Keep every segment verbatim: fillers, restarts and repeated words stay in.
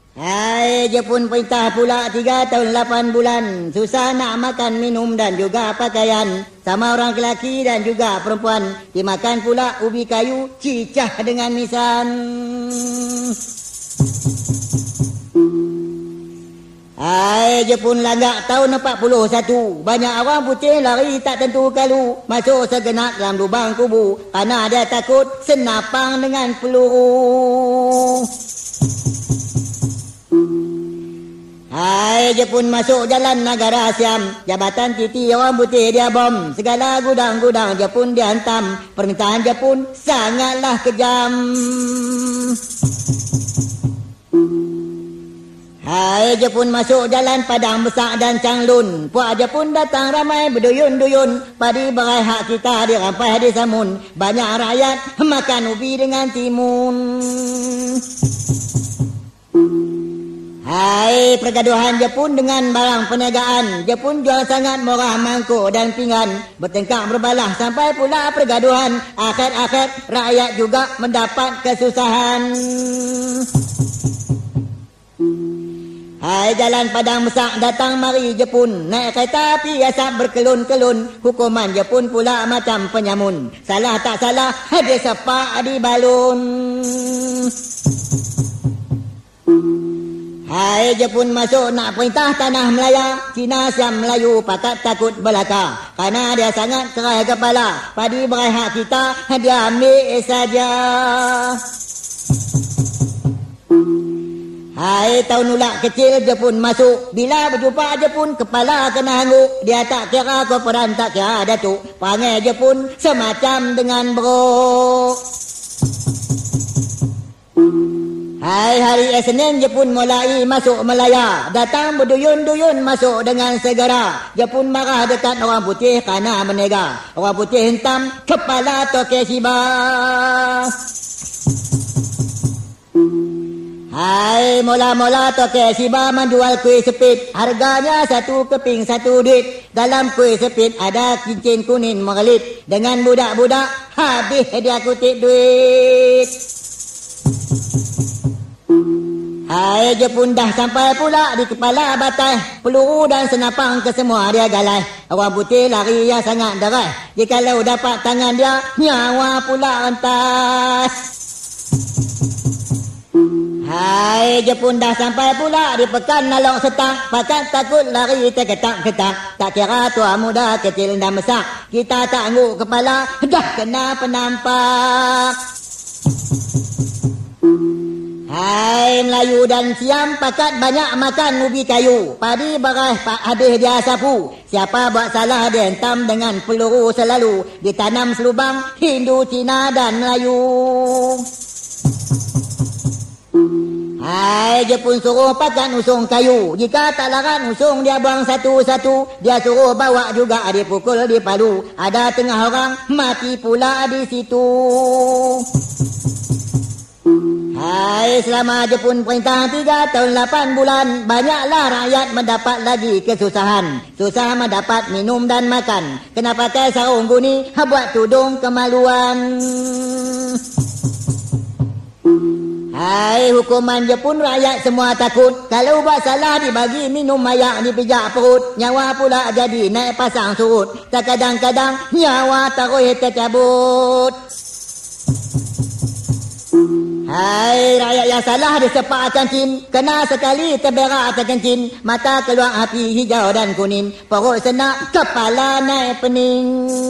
Hai, dia pun perintah pula tiga tahun lapan bulan. Susah nak makan, minum dan juga pakaian. Sama orang lelaki dan juga perempuan. Dimakan pula ubi kayu, cicah dengan nisan. Hai, dia pun lagak tahun empat puluh satu. Banyak orang putih lari tak tentu kalu. Masuk segenap dalam lubang kubu. Karena dia takut senapang dengan peluru. Hai, dia pun masuk jalan negara Siam. Jabatan titi orang putih dia bom. Segala gudang-gudang dia pun dihantam. Permintaan dia pun sangatlah kejam. Hai, dia pun masuk jalan Padang Besar dan Changlun. Puak dia pun datang ramai berduyun-duyun. Padi berai hak kita dirampai di samun. Banyak rakyat makan ubi dengan timun. Hai, pergaduhan dia pun dengan barang perniagaan. Dia pun jual sangat murah mangkuk dan pinggan. Bertengkar berbalah sampai pula pergaduhan. Akhir-akhir rakyat juga mendapat kesusahan. Hai, jalan Padang Besar datang mari je pun. Naik kereta api asap berkelun-kelun. Hukuman je pun pula macam penyamun. Salah tak salah, ada sepak di balun. Hai, je pun masuk nak perintah tanah Melaya. Cina Siam Melayu pakat takut belaka. Karena dia sangat kerai kepala. Padi berai hak kita, dia ambil saja. Hai, tahun ulak kecil je pun masuk. Bila berjumpa je pun kepala kena hanguk. Dia tak kira korporan, tak kira datuk. Perangai je pun semacam dengan bro. Hai, hari Isnin je pun mulai masuk Melaya. Datang berduyun-duyun masuk dengan segera. Dia pun marah dekat orang putih kerana menega. Orang putih hentam kepala Toke Shiba. Hai, mula-mula Toke Shiba menjual kuih sepit. Harganya satu keping satu duit. Dalam kuih sepit ada cincin kuning mengelit. Dengan budak-budak habis dia kutip duit. Hai, je pun dah sampai pula di kepala batai. Peluru dan senapang ke semua dia galai. Orang putih lari yang sangat deras. Jikalau dapat tangan dia, nyawa pula rentas. Hai, je pun dah sampai pula di pekan Nalok Setak. Pakat takut lari terketak-ketak. Tak kira tua muda kecil dan besar. Kita tak angguk kepala, dah kena penampak. Hai, Melayu dan Siam pakat banyak makan ubi kayu. Padi berai pak habis dia sapu. Siapa buat salah dia hentam dengan peluru selalu. Ditanam selubang Hindu, Cina dan Melayu. Hai, je pun suruh pakat usung kayu. Jika tak larat usung dia buang satu-satu. Dia suruh bawa juga dipukul di palu. Ada tengah orang mati pula di situ. Hai, selama je pun perintah tiga tahun lapan bulan. Banyaklah rakyat mendapat lagi kesusahan. Susah mendapat minum dan makan. Kena pakai sarung guni, buat tudung kemaluan. Hai, hukuman je pun rakyat semua takut. Kalau buat salah dibagi minum mayak dipijak perut. Nyawa pula jadi naik pasang surut. Terkadang-kadang nyawa taruh tercabut. Hai, rakyat yang salah disepak cancin. Kena sekali terberak terkencin. Mata keluar api hijau dan kuning. Perut senak, kepala naik pening.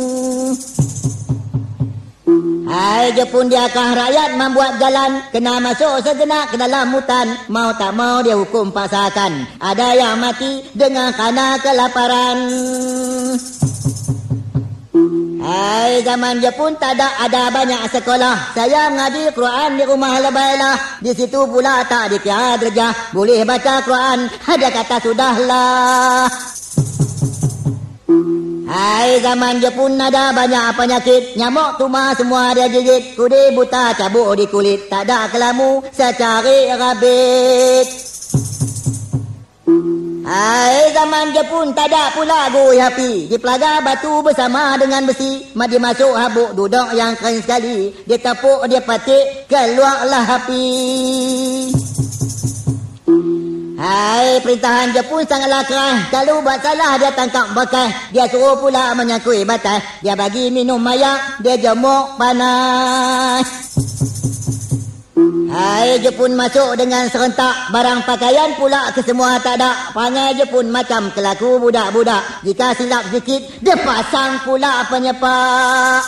Hai, je pun diakah rakyat membuat jalan. Kena masuk sejenak ke dalam hutan. Mau tak mau dia hukum paksakan. Ada yang mati dengan kerana kelaparan. Hai, zaman je pun tak ada, ada banyak sekolah. Saya mengaji Quran di rumah lebailah. Di situ pula tak dikira derajah. Boleh baca Quran, ada kata sudahlah. Hai, zaman je pun ada banyak penyakit. Nyamuk tuma semua dia gigit. Kudi buta cabuk di kulit. Tak ada kelamu secari rabit. Hai, zaman je pun tak ada pula goi api. Di pelaga batu bersama dengan besi. Madi masuk habuk duduk yang kering sekali. Dia tepuk, dia patik, keluarlah api. Hai, perintahan Jepun sangatlah keras. Kalau buat salah dia tangkap bekas. Dia suruh pula menyakui batas. Dia bagi minum mayak, dia jemuk panas. Hai, Jepun masuk dengan serentak. Barang pakaian pula ke semua tak ada. Perangai Jepun macam kelaku budak-budak. Jika silap sikit, dia pasang pula penyepak.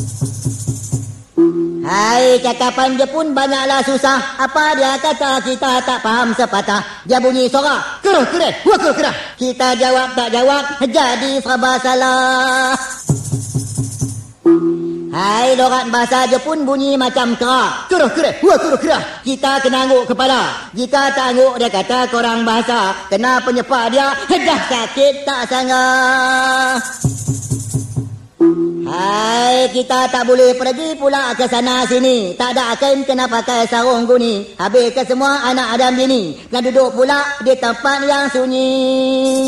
Hai, cakapan Jepun banyaklah susah. Apa dia kata kita tak faham sepatah. Dia bunyi suara keruh keruh, wah keruh keruh. Kita jawab tak jawab, jadi serba salah. Hai, lorat bahasa Jepun bunyi macam kera. Keruh keruh, wah keruh keruh. Kita kena angguk kepala. Jika tak angguk dia kata korang bahasa. Kena penyepak dia, dah sakit tak sangat. Hai, kita tak boleh pergi pula ke sana sini. Tak ada kain kena pakai sarung guni. Habis ke semua anak Adam bini. Kena duduk pula di tempat yang sunyi.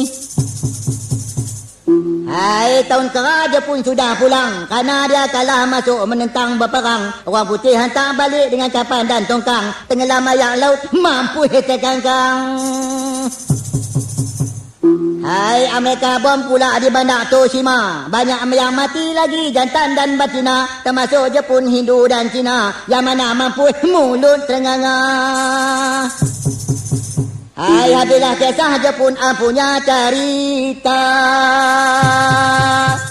Hai, tahun kera Jepun sudah pulang. Kerana dia kalah masuk menentang berperang. Orang putih hantar balik dengan kapan dan tongkang. Tenggelam air laut mampu terkangkang. Hai, Amerika bom pula di bandar Toshima. Banyak yang mati lagi, jantan dan betina. Termasuk Jepun, Hindu dan Cina. Yang mana mampu mulut terenganga. Hai, habislah kisah Jepun, ampunya cerita.